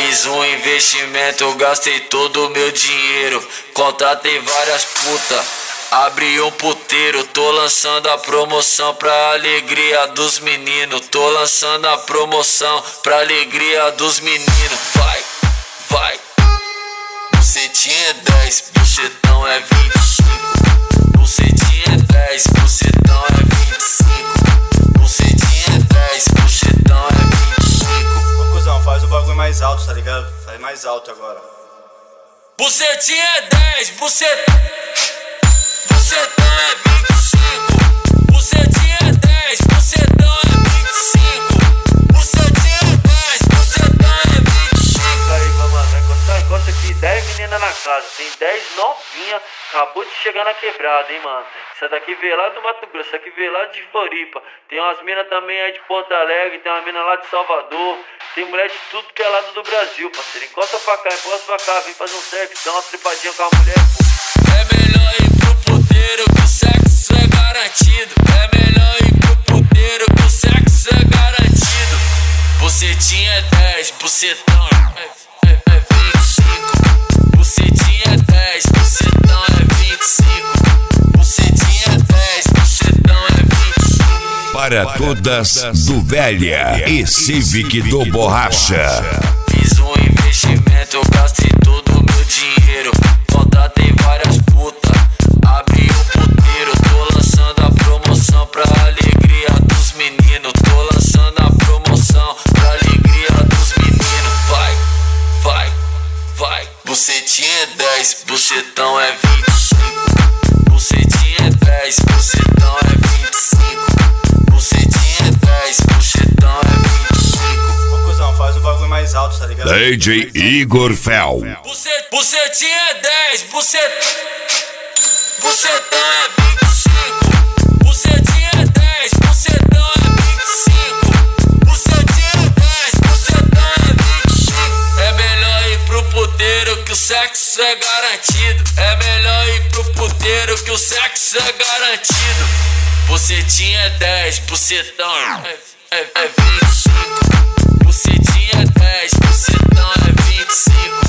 Fiz um investimento, gastei todo o meu dinheiro. Contratei várias putas, abri um puteiro. Tô lançando a promoção pra alegria dos meninos. Tô lançando a promoção pra alegria dos meninos. Vai, vai. Bucetinha é 10, bucetão é 25. Bucetinha é 10, bucetão é 25. Bucetinha é 10, bucetão é 25. Ô cuzão, faz o bagulho mais alto, tá ligado? Faz mais alto agora. Bucetinha é 10, bucetão é 25. Bucetinha é 10, bucetão é 25. Bucetinha é 10, bucetão é 25. Aí, mano, encosta aqui 10 meninas na casa, tem 10 novinhas, acabou de chegar na quebrada, hein, mano. Essa daqui veio lá do Mato Grosso, essa aqui veio lá de Floripa. Tem umas minas também aí de Porto Alegre, tem uma mina lá de Salvador. Tem mulher de tudo que é lado do Brasil, parceiro. Encosta pra cá, vem fazer um sexo, dá uma tripadinha com a mulher, pô. É melhor ir pro puteiro que o sexo é garantido. É melhor ir pro puteiro que o sexo é garantido. Bucetinha é 10, bucetão é 25. Bucetinha é 10, bucetão é 25. Bucetinha é 10, bucetão é 25. Para todas do Velha e Civic do Borracha. Fiz um investimento, gastei todo o meu dinheiro. Contratei várias putas, abri um puteiro. Tô lançando a promoção pra alegria dos meninos. Tô lançando a promoção pra alegria dos meninos. Vai, vai, vai. Bucetinha é 10, bucetão é 25. Bucetinha é 10, bucetão é 25. Bucetinha é 10, bucetão é 25. Ô cuzão, faz o bagulho mais alto, tá ligado? DJ Igor Fel. Bucetinha é 10, bucetão é 25. Bucetinha é 10, bucetão é 25. Bucetinha é 10, bucetão é 25. É melhor ir pro puteiro que o sexo é garantido. É melhor ir pro puteiro que o sexo é garantido. Bucetinha é 10, bucetão é 25. Bucetinha é 10, bucetão é 25.